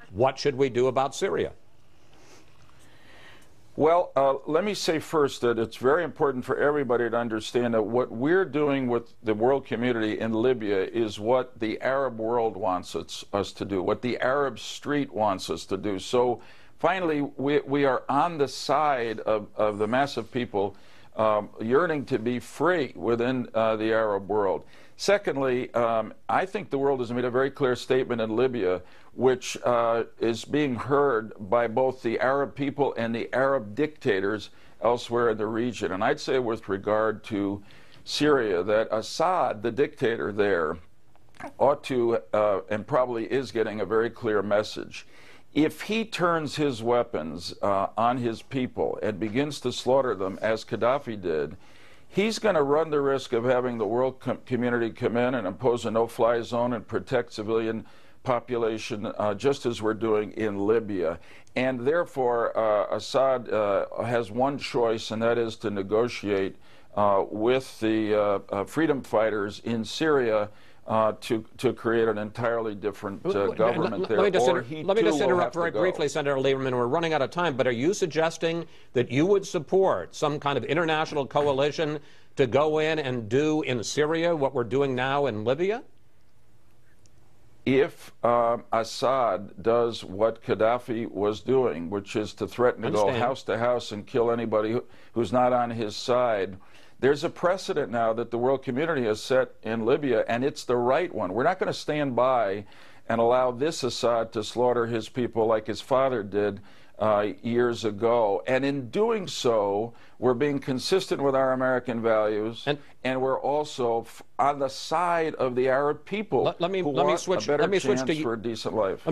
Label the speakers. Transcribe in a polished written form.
Speaker 1: What should we do about Syria?
Speaker 2: Well, let me say first that it's very important for everybody to understand that what we're doing with the world community in Libya is what the Arab world wants us to do, what the Arab street wants us to do. So finally, we are on the side of the massive people yearning to be free within the Arab world. Secondly, I think the world has made a very clear statement in Libya, which is being heard by both the Arab people and the Arab dictators elsewhere in the region. And I'd say with regard to Syria that Assad, the dictator there, ought to, and probably is getting a very clear message. If he turns his weapons on his people and begins to slaughter them, as Gaddafi did, he's going to run the risk of having the world community come in and impose a no-fly zone and protect civilian population, just as we're doing in Libya. And therefore, Assad has one choice, and that is to negotiate with the freedom fighters in Syria to create an entirely different government there.
Speaker 1: Let me just interrupt very briefly, Senator Lieberman. We're running out of time, but are you suggesting that you would support some kind of international coalition to go in and do in Syria what we're doing now in Libya?
Speaker 2: If Assad does what Gaddafi was doing, which is to threaten to go house to house and kill anybody who's not on his side, there's a precedent now that the world community has set in Libya, and it's the right one. We're not going to stand by and allow this Assad to slaughter his people like his father did years ago. And in doing so, we're being consistent with our American values, and we're also on the side of the Arab people who want a better chance for a decent life.